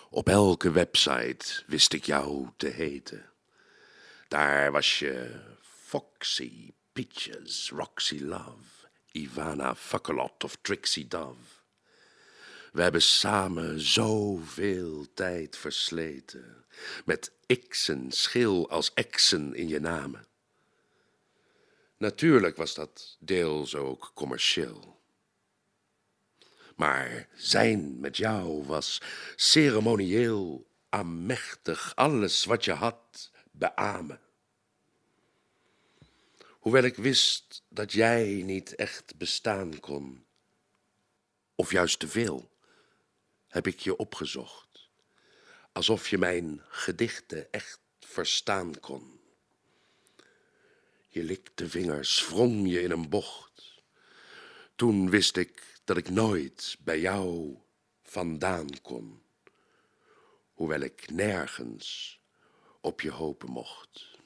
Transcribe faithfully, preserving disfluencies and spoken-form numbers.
Op elke website wist ik jou te heten. Daar was je Foxy, Peaches, Roxy Love, Ivana Fuckalot of Trixie Dove. We hebben samen zoveel tijd versleten, met x'en schil als exen in je namen. Natuurlijk was dat deels ook commercieel. Maar zijn met jou was ceremonieel, aanmächtig, alles wat je had beamen. Hoewel ik wist dat jij niet echt bestaan kon, of juist te veel, heb ik je opgezocht, alsof je mijn gedichten echt verstaan kon. Je likte vingers, wrong je in een bocht. Toen wist ik dat ik nooit bij jou vandaan kon, hoewel ik nergens op je hopen mocht.